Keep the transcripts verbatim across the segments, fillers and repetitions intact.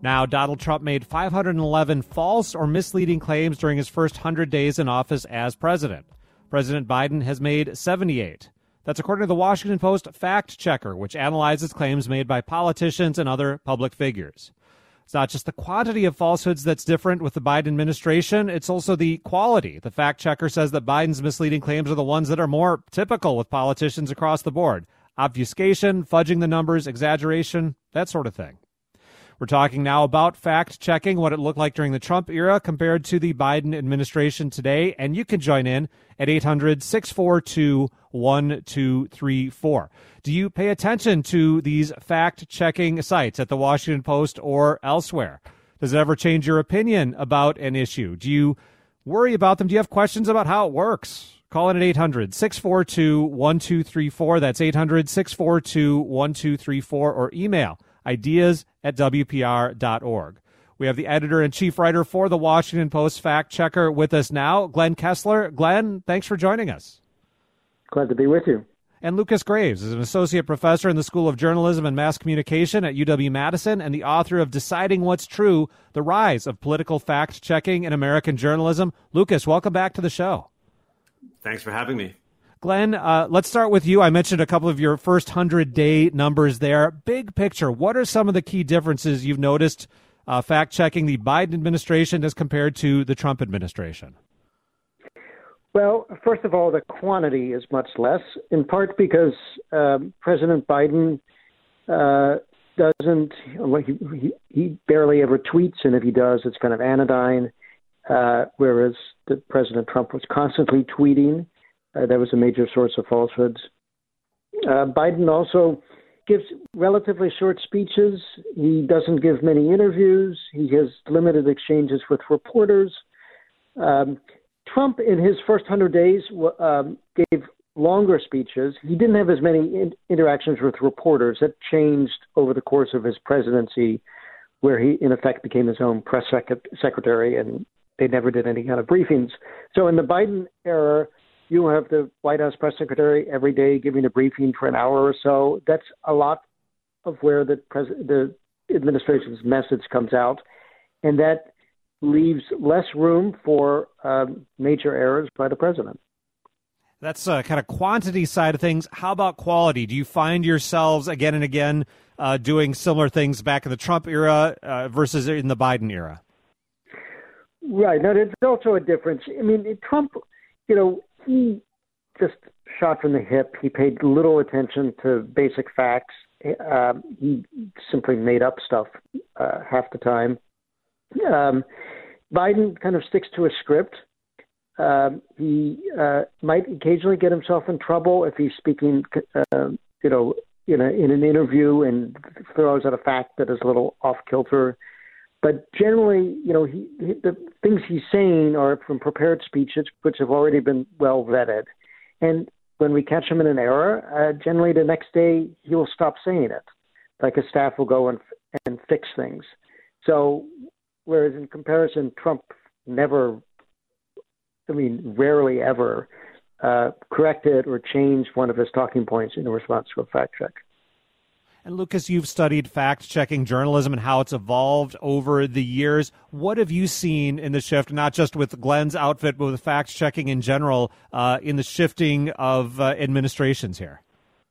Now, Donald Trump made five hundred eleven false or misleading claims during his first one hundred days in office as president. President Biden has made seventy-eight. That's according to the Washington Post fact checker, which analyzes claims made by politicians and other public figures. It's not just the quantity of falsehoods that's different with the Biden administration, it's also the quality. The fact checker says that Biden's misleading claims are the ones that are more typical with politicians across the board. Obfuscation, fudging the numbers, exaggeration, that sort of thing. We're talking now about fact-checking, what it looked like during the Trump era compared to the Biden administration today. And you can join in at eight hundred, six four two, one two three four. Do you pay attention to these fact-checking sites at the Washington Post or elsewhere? Does it ever change your opinion about an issue? Do you worry about them? Do you have questions about how it works? Call in at eight hundred, six four two, one two three four. That's eight hundred, six four two, one two three four. Or email ideas at W P R dot org. We have the editor and chief writer for the Washington Post fact checker with us now, Glenn Kessler. Glenn, thanks for joining us. Glad to be with you. And Lucas Graves is an associate professor in the School of Journalism and Mass Communication at U W-Madison and the author of Deciding What's True, The Rise of Political Fact-Checking in American Journalism. Lucas, welcome back to the show. Thanks for having me. Glenn, uh, let's start with you. I mentioned a couple of your first one hundred day numbers there. Big picture, what are some of the key differences you've noticed uh, fact-checking the Biden administration as compared to the Trump administration? Well, first of all, the quantity is much less, in part because um, President Biden uh, doesn't, well, he, he, he barely ever tweets, and if he does, it's kind of anodyne, uh, whereas the President Trump was constantly tweeting. Uh, that was a major source of falsehoods. Uh, Biden also gives relatively short speeches. He doesn't give many interviews. He has limited exchanges with reporters. Um, Trump, in his first one hundred days, um, gave longer speeches. He didn't have as many in- interactions with reporters. That changed over the course of his presidency, where he, in effect, became his own press sec- secretary, and they never did any kind of briefings. So in the Biden era, you have the White House press secretary every day giving a briefing for an hour or so. That's a lot of where the pres- the administration's message comes out, and that leaves less room for um, major errors by the president. That's uh, kind of quantity side of things. How about quality? Do you find yourselves again and again uh, doing similar things back in the Trump era uh, versus in the Biden era? Right. Now, there's also a difference. I mean, Trump, you know, he just shot from the hip. He paid little attention to basic facts. Uh, he simply made up stuff uh, half the time. Um, Biden kind of sticks to a script. Um, he uh, might occasionally get himself in trouble if he's speaking, uh, you know, in, a, in an interview and throws out a fact that is a little off kilter. But generally, you know, he, he, the things he's saying are from prepared speeches, which have already been well vetted. And when we catch him in an error, uh, generally the next day he will stop saying it. Like his staff will go and and fix things. So, whereas in comparison, Trump never, I mean, rarely ever uh, corrected or changed one of his talking points in response to a fact check. And Lucas, you've studied fact-checking journalism and how it's evolved over the years. What have you seen in the shift, not just with Glenn's outfit, but with fact-checking in general, uh, in the shifting of uh, administrations here?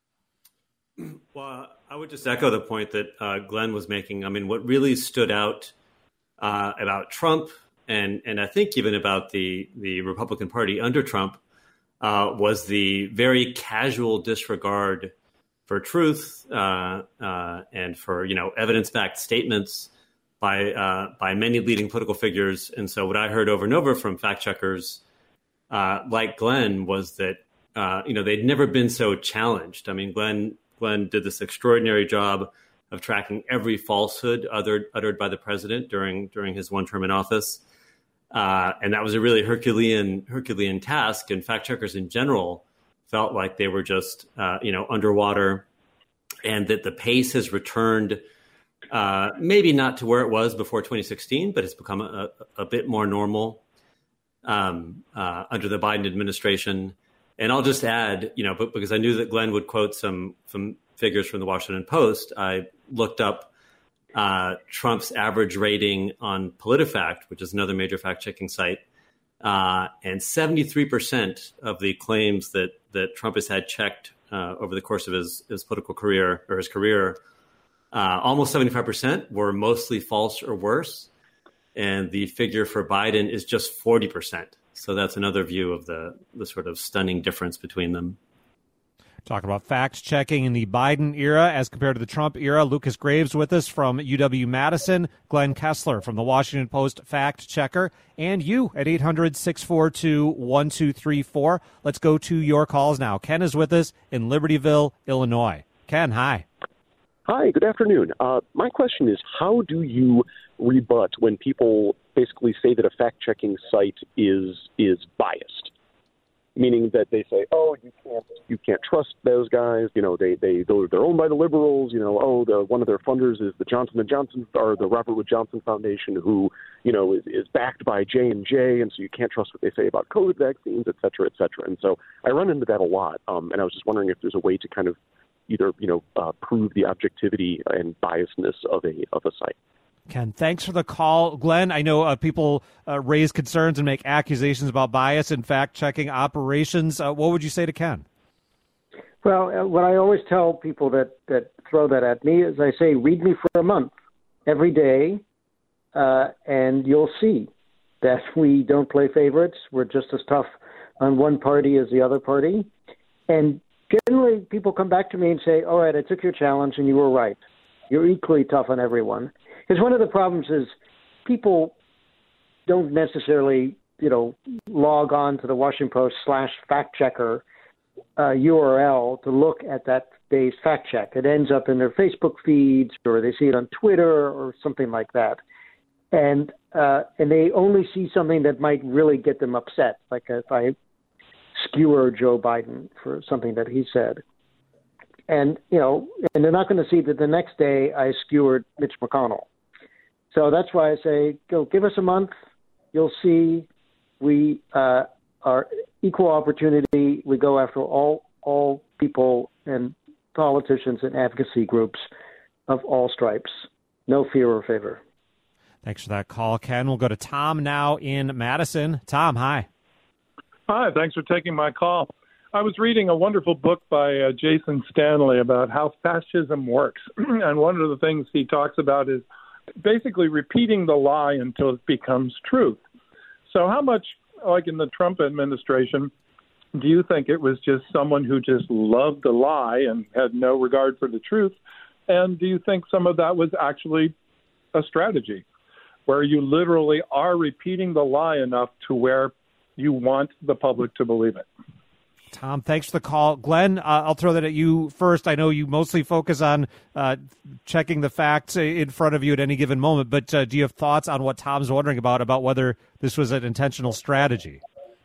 Well, I would just echo the point that uh, Glenn was making. I mean, what really stood out uh, about Trump, and and I think even about the, the Republican Party under Trump, uh, was the very casual disregard for truth uh, uh, and for, you know, evidence-backed statements by uh, by many leading political figures. And so what I heard over and over from fact checkers uh, like Glenn was that, uh, you know, they'd never been so challenged. I mean, Glenn Glenn did this extraordinary job of tracking every falsehood uttered, uttered by the president during during his one term in office. Uh, and that was a really Herculean Herculean task. And fact checkers in general felt like they were just, uh, you know, underwater, and that the pace has returned, uh, maybe not to where it was before twenty sixteen, but it's become a, a bit more normal um, uh, under the Biden administration. And I'll just add, you know, but because I knew that Glenn would quote some some figures from the Washington Post, I looked up uh, Trump's average rating on PolitiFact, which is another major fact-checking site, uh, and seventy-three percent of the claims that, that Trump has had checked uh, over the course of his, his political career or his career, uh, almost seventy-five percent were mostly false or worse. And the figure for Biden is just forty percent. So that's another view of the, the sort of stunning difference between them. Talking about fact-checking in the Biden era as compared to the Trump era. Lucas Graves with us from U W-Madison, Glenn Kessler from the Washington Post fact-checker, and you at eight hundred, six four two, one two three four. Let's go to your calls now. Ken is with us in Libertyville, Illinois. Ken, hi. Hi, good afternoon. Uh, my question is, how do you rebut when people basically say that a fact-checking site is is biased? Meaning that they say, oh, you can't you can't trust those guys. You know, they they they're owned by the liberals. You know, oh, the one of their funders is the Johnson and Johnson or the Robert Wood Johnson Foundation, who you know is, is backed by J and J, and so you can't trust what they say about COVID vaccines, et cetera, et cetera. And so I run into that a lot. Um, and I was just wondering if there's a way to kind of either you know uh, prove the objectivity and biasness of a of a site. Ken, thanks for the call. Glenn, I know uh, people uh, raise concerns and make accusations about bias in fact-checking operations. Uh, what would you say to Ken? Well, uh, what I always tell people that, that throw that at me is I say, read me for a month every day, uh, and you'll see that we don't play favorites. We're just as tough on one party as the other party. And generally, people come back to me and say, all right, I took your challenge and you were right. You're equally tough on everyone. Because one of the problems is people don't necessarily, you know, log on to the Washington Post slash fact checker uh, U R L to look at that day's fact check. It ends up in their Facebook feeds, or they see it on Twitter or something like that. And uh, and they only see something that might really get them upset, like if I skewer Joe Biden for something that he said. And, you know, and they're not going to see that the next day I skewered Mitch McConnell. So that's why I say, go give us a month. You'll see we uh, are equal opportunity. We go after all all people and politicians and advocacy groups of all stripes. No fear or favor. Thanks for that call, Ken. We'll go to Tom now in Madison. Tom, hi. Hi, thanks for taking my call. I was reading a wonderful book by uh, Jason Stanley about how fascism works. And one of the things he talks about is basically repeating the lie until it becomes truth. So how much, like in the Trump administration, do you think it was just someone who just loved the lie and had no regard for the truth? And do you think some of that was actually a strategy where you literally are repeating the lie enough to where you want the public to believe it? Tom, thanks for the call. Glenn, uh, I'll throw that at you first. I know you mostly focus on uh, checking the facts in front of you at any given moment, but uh, do you have thoughts on what Tom's wondering about, about whether this was an intentional strategy?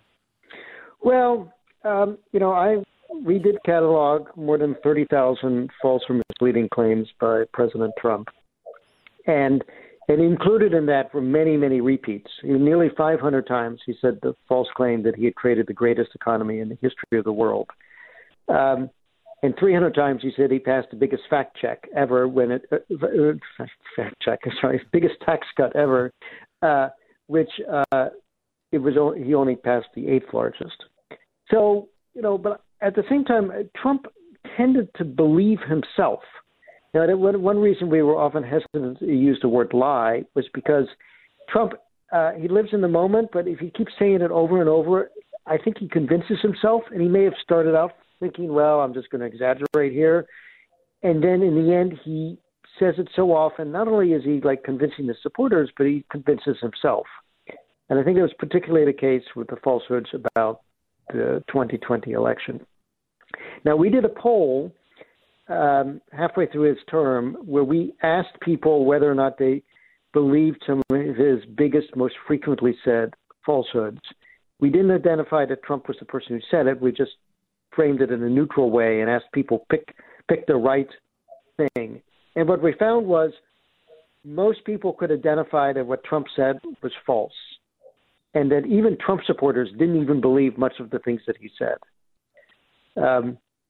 Well, um, you know, I we did catalog more than thirty thousand false or misleading claims by President Trump. And And included in that were many, many repeats. Nearly five hundred times he said the false claim that he had created the greatest economy in the history of the world. Um, and three hundred times he said he passed the biggest fact check ever when it, uh, fact check, sorry, biggest tax cut ever, uh, which uh, it was, he only passed the eighth largest. So, you know, but at the same time, Trump tended to believe himself. Now, one reason we were often hesitant to use the word lie was because Trump, uh, he lives in the moment, but if he keeps saying it over and over, I think he convinces himself, and he may have started out thinking, well, I'm just going to exaggerate here. And then in the end, he says it so often, not only is he like convincing the supporters, but he convinces himself. And I think it was particularly the case with the falsehoods about the twenty twenty election. Now, we did a poll Um, halfway through his term, where we asked people whether or not they believed some of his biggest, most frequently said falsehoods. We didn't identify that Trump was the person who said it. We just framed it in a neutral way and asked people pick pick the right thing. And what we found was most people could identify that what Trump said was false, and that even Trump supporters didn't even believe much of the things that he said. Um,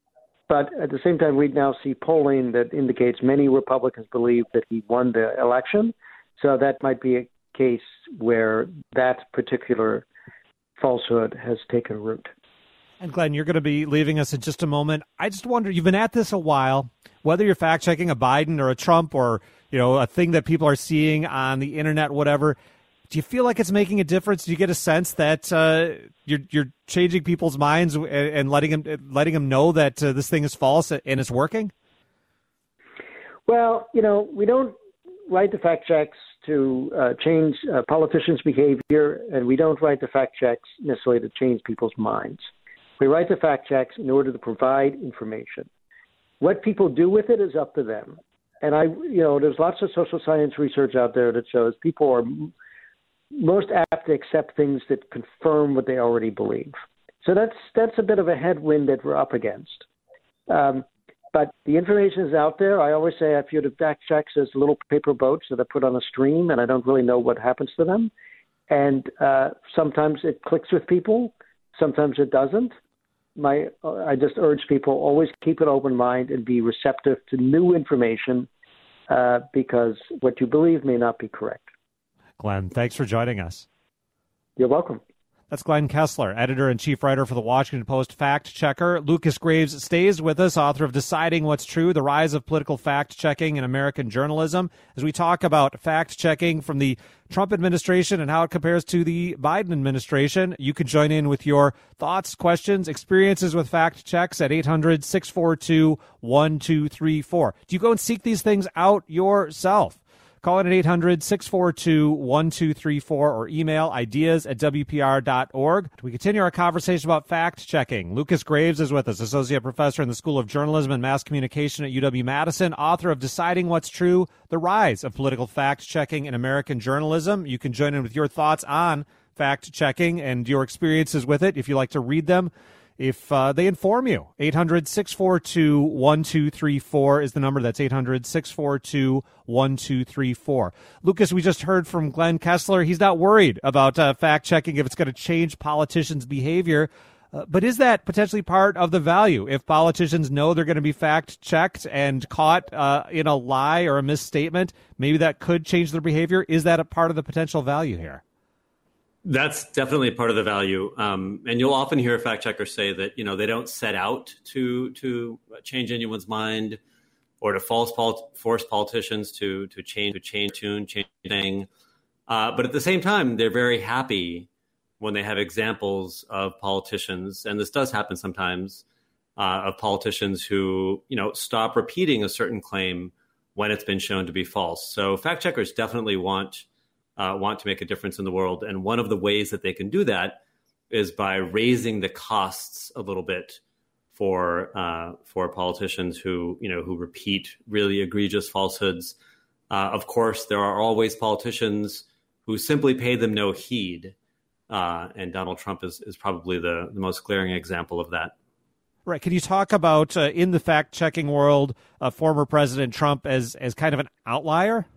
But at the same time, we now see polling that indicates many Republicans believe that he won the election. So that might be a case where that particular falsehood has taken root. And Glenn, you're going to be leaving us in just a moment. I just wonder, you've been at this a while, whether you're fact-checking a Biden or a Trump or, you know, a thing that people are seeing on the internet, whatever. Do you feel like it's making a difference? Do you get a sense that uh, you're you're changing people's minds and, and letting them letting them know that uh, this thing is false and it's working? Well, you know, we don't write the fact checks to uh, change uh, politicians' behavior, and we don't write the fact checks necessarily to change people's minds. We write the fact checks in order to provide information. What people do with it is up to them. And I, you know, there's lots of social science research out there that shows people are most apt to accept things that confirm what they already believe. So that's that's a bit of a headwind that we're up against. Um, but the information is out there. I always say I view the fact checks as little paper boats that are put on a stream, and I don't really know what happens to them. And uh, sometimes it clicks with people, sometimes it doesn't. My, I just urge people always keep an open mind and be receptive to new information uh, because what you believe may not be correct. Glenn, thanks for joining us. You're welcome. That's Glenn Kessler, editor-in-chief writer for the Washington Post fact-checker. Lucas Graves stays with us, author of Deciding What's True, The Rise of Political Fact-Checking in American Journalism, as we talk about fact-checking from the Trump administration and how it compares to the Biden administration. You can join in with your thoughts, questions, experiences with fact-checks at eight hundred, six four two, one two three four. Do you go and seek these things out yourself? Call in at eight hundred, six four two, one two three four or email ideas at W P R dot org. We continue our conversation about fact-checking. Lucas Graves is with us, associate professor in the School of Journalism and Mass Communication at U W-Madison, author of Deciding What's True, The Rise of Political Fact-Checking in American Journalism. You can join in with your thoughts on fact-checking and your experiences with it if you like to read them. If uh, they inform you, eight hundred, six four two, one two three four is the number. That's eight hundred, six four two, one two three four. Lucas, we just heard from Glenn Kessler. He's not worried about uh, fact-checking if it's going to change politicians' behavior. Uh, but is that potentially part of the value? If politicians know they're going to be fact-checked and caught uh, in a lie or a misstatement, maybe that could change their behavior. Is that a part of the potential value here? That's definitely part of the value. Um, and you'll often hear fact checkers say that, you know, they don't set out to to change anyone's mind or to false pol- force politicians to to change to change tune, change thing. Uh, but at the same time, they're very happy when they have examples of politicians, and this does happen sometimes, uh, of politicians who, you know, stop repeating a certain claim when it's been shown to be false. So fact checkers definitely want Uh, want to make a difference in the world. And one of the ways that they can do that is by raising the costs a little bit for uh, for politicians who, you know, who repeat really egregious falsehoods. Uh, of course, there are always politicians who simply pay them no heed. Uh, and Donald Trump is, is probably the, the most glaring example of that. Right. Can you talk about, uh, in the fact-checking world, uh, former President Trump as, as kind of an outlier?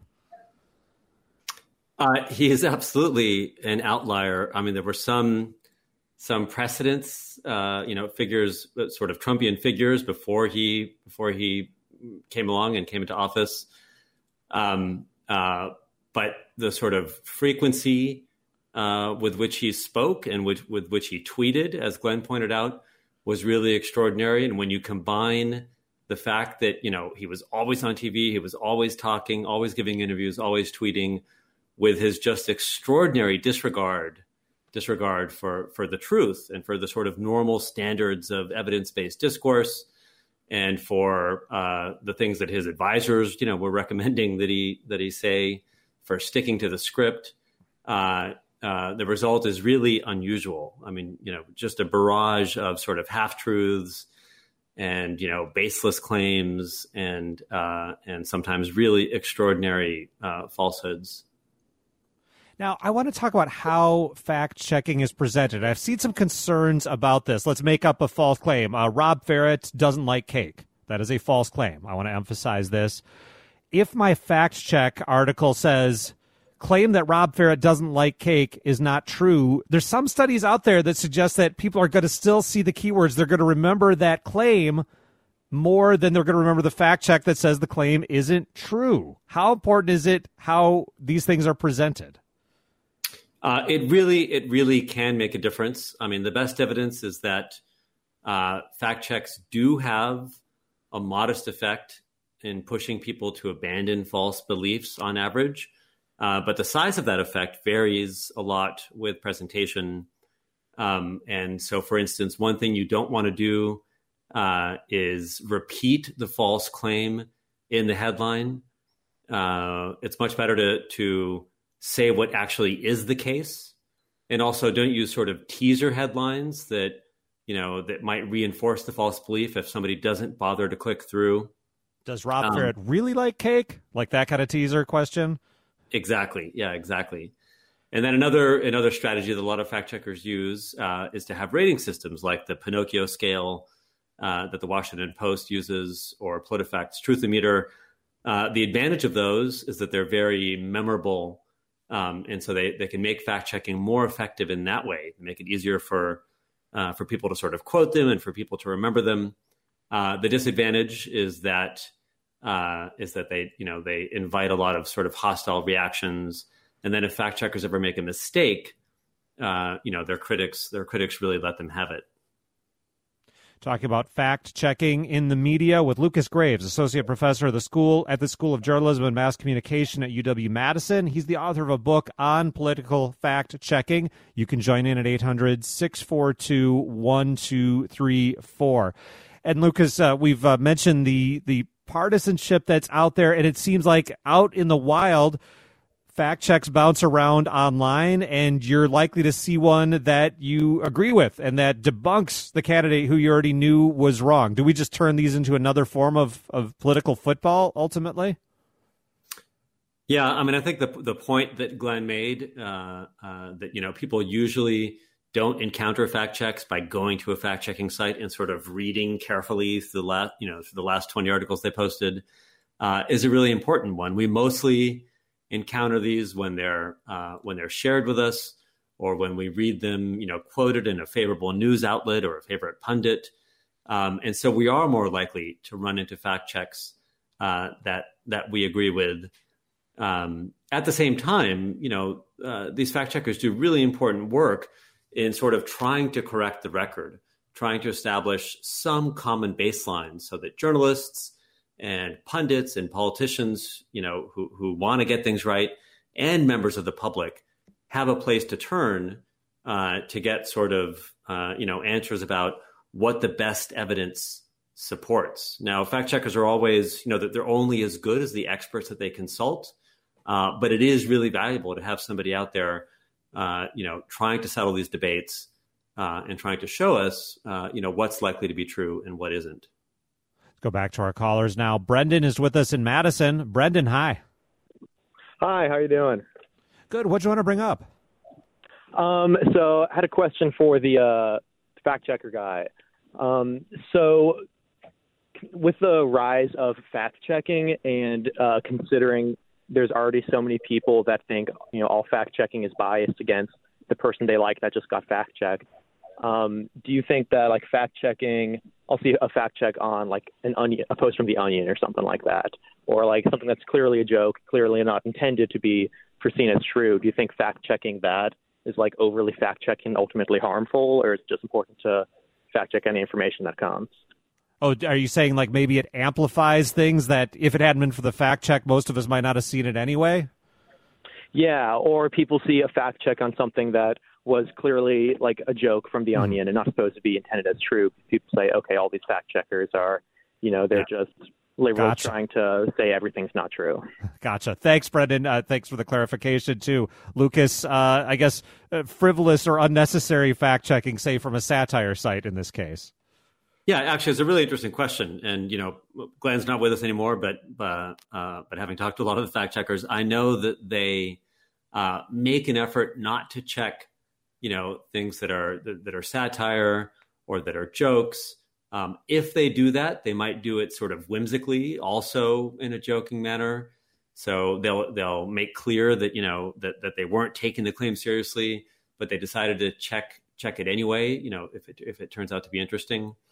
Uh, he is absolutely an outlier. I mean, there were some some precedents, uh, you know, figures, sort of Trumpian figures before he before he came along and came into office. Um, uh, but the sort of frequency uh, with which he spoke and with, with which he tweeted, as Glenn pointed out, was really extraordinary. And when you combine the fact that, you know, he was always on T V, he was always talking, always giving interviews, always tweeting, with his just extraordinary disregard, disregard for, for the truth and for the sort of normal standards of evidence-based discourse, and for uh, the things that his advisors, you know, were recommending that he that he say, for sticking to the script. Uh, uh, the result is really unusual. I mean, you know, just a barrage of sort of half-truths and, you know, baseless claims and uh, and sometimes really extraordinary uh, falsehoods. Now, I want to talk about how fact-checking is presented. I've seen some concerns about this. Let's make up a false claim. Uh, Rob Ferret doesn't like cake. That is a false claim. I want to emphasize this. If my fact-check article says, claim that Rob Ferret doesn't like cake is not true, there's some studies out there that suggest that people are going to still see the keywords. They're going to remember that claim more than they're going to remember the fact check that says the claim isn't true. How important is it how these things are presented? Uh, it really, it really can make a difference. I mean, the best evidence is that uh, fact checks do have a modest effect in pushing people to abandon false beliefs on average. Uh, but the size of that effect varies a lot with presentation. Um, and so, for instance, one thing you don't want to do uh, is repeat the false claim in the headline. Uh, it's much better to, to say what actually is the case. And also don't use sort of teaser headlines that, you know, that might reinforce the false belief if somebody doesn't bother to click through. Does Rob um, Ferret really like cake? Like that kind of teaser question? Exactly. Yeah, exactly. And then another another strategy that a lot of fact checkers use uh, is to have rating systems like the Pinocchio scale uh, that the Washington Post uses, or PolitiFact's Truthometer. Uh, the advantage of those is that they're very memorable, um, and so they, they can make fact checking more effective in that way, make it easier for uh, for people to sort of quote them and for people to remember them. Uh, the disadvantage is that uh, is that they you know they invite a lot of sort of hostile reactions. And then if fact checkers ever make a mistake, uh, you know, their critics, their critics really let them have it. Talking about fact checking in the media with Lucas Graves, associate professor of the school at the School of Journalism and Mass Communication at U W Madison. He's the author of a book on political fact checking. You can join in at eight hundred, six four two, one two three four. And Lucas, uh, we've uh, mentioned the the partisanship that's out there, and it seems like out in the wild, fact checks bounce around online, and you're likely to see one that you agree with and that debunks the candidate who you already knew was wrong. Do we just turn these into another form of, of political football, ultimately? Yeah, I mean, I think the the point that Glenn made, uh, uh, that, you know, people usually don't encounter fact checks by going to a fact checking site and sort of reading carefully through the last, you know, through the last twenty articles they posted, uh, is a really important one. We mostly encounter these when they're uh, when they're shared with us, or when we read them, you know, quoted in a favorable news outlet or a favorite pundit, um, and so we are more likely to run into fact checks uh, that that we agree with. Um, at the same time, you know, uh, these fact checkers do really important work in sort of trying to correct the record, trying to establish some common baseline so that journalists and pundits and politicians, you know, who, who want to get things right, and members of the public have a place to turn uh, to get sort of, uh, you know, answers about what the best evidence supports. Now, fact checkers are always, you know, that they're only as good as the experts that they consult, uh, but it is really valuable to have somebody out there, uh, you know, trying to settle these debates uh, and trying to show us, uh, you know, what's likely to be true and what isn't. Go back to our callers now. Brendan is with us in Madison. Brendan, hi. Hi, how are you doing? Good. What do you want to bring up? Um, so I had a question for the uh, fact checker guy. Um, so with the rise of fact checking and uh, considering there's already so many people that think, you know, all fact checking is biased against the person they like that just got fact checked, um, do you think that like fact checking, I'll see a fact check on like an onion, a post from The Onion or something like that, or like something that's clearly a joke, clearly not intended to be foreseen as true. Do you think fact checking that is like overly fact checking ultimately harmful, or is it just important to fact check any information that comes? Oh, are you saying like maybe it amplifies things that if it hadn't been for the fact check, most of us might not have seen it anyway? Yeah, or people see a fact check on something that was clearly like a joke from The mm-hmm. Onion and not supposed to be intended as true. People say, okay, all these fact checkers are, you know, they're yeah. just liberals gotcha. trying to say everything's not true. Gotcha. Thanks, Brendan. Uh, thanks for the clarification, too. Lucas, uh, I guess uh, frivolous or unnecessary fact checking, say, from a satire site in this case. Yeah, actually, it's a really interesting question. And, you know, Glenn's not with us anymore, but uh, uh, but having talked to a lot of the fact checkers, I know that they uh, make an effort not to check, you know, things that are that, that are satire or that are jokes. Um, if they do that, they might do it sort of whimsically, also in a joking manner. So they'll they'll make clear that, you know, that, that they weren't taking the claim seriously, but they decided to check check it anyway, you know, if it if it turns out to be interesting.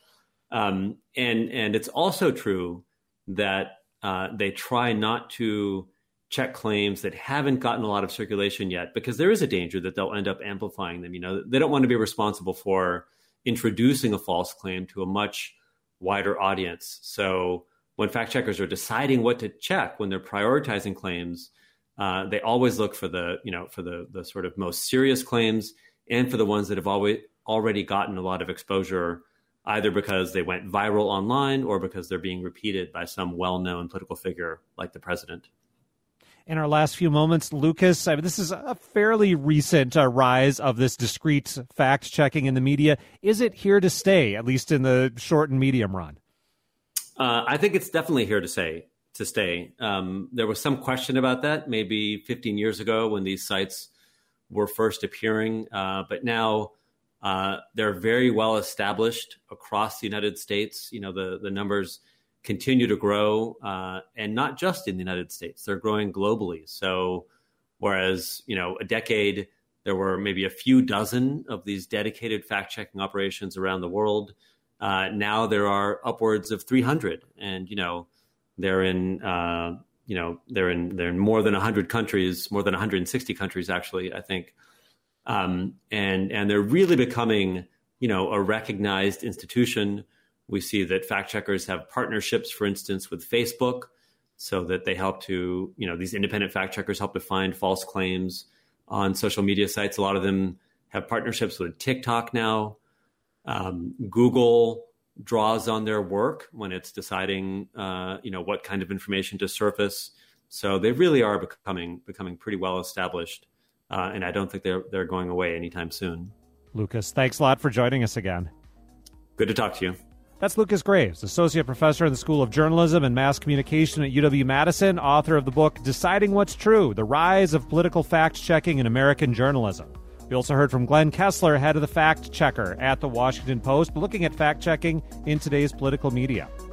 Um, and and it's also true that uh, they try not to check claims that haven't gotten a lot of circulation yet, because there is a danger that they'll end up amplifying them. You know, they don't want to be responsible for introducing a false claim to a much wider audience. So when fact checkers are deciding what to check, when they're prioritizing claims, uh, they always look for the, you know, for the the sort of most serious claims and for the ones that have always already gotten a lot of exposure, either because they went viral online or because they're being repeated by some well-known political figure like the president. In our last few moments, Lucas, I mean, this is a fairly recent uh, rise of this discrete fact-checking in the media. Is it here to stay, at least in the short and medium run? Uh, I think it's definitely here to say to stay. Um, there was some question about that maybe fifteen years ago when these sites were first appearing, uh, but now uh, they're very well established across the United States. You know, the the numbers continue to grow, uh, and not just in the United States, they're growing globally. So whereas, you know, a decade, there were maybe a few dozen of these dedicated fact-checking operations around the world. Uh, now there are upwards of three hundred, and, you know, they're in, uh, you know, they're in, they're in more than one hundred countries, more than one hundred sixty countries, actually, I think. Um, and, and they're really becoming, you know, a recognized institution. We see that fact checkers have partnerships, for instance, with Facebook, so that they help to, you know, these independent fact checkers help to find false claims on social media sites. A lot of them have partnerships with TikTok now. Um, Google draws on their work when it's deciding, uh, you know, what kind of information to surface. So they really are becoming becoming pretty well established, uh, and I don't think they're they're going away anytime soon. Lucas, thanks a lot for joining us again. Good to talk to you. That's Lucas Graves, Associate Professor in the School of Journalism and Mass Communication at U W-Madison, author of the book Deciding What's True, The Rise of Political Fact-Checking in American Journalism. We also heard from Glenn Kessler, head of the Fact Checker at The Washington Post, looking at fact-checking in today's political media.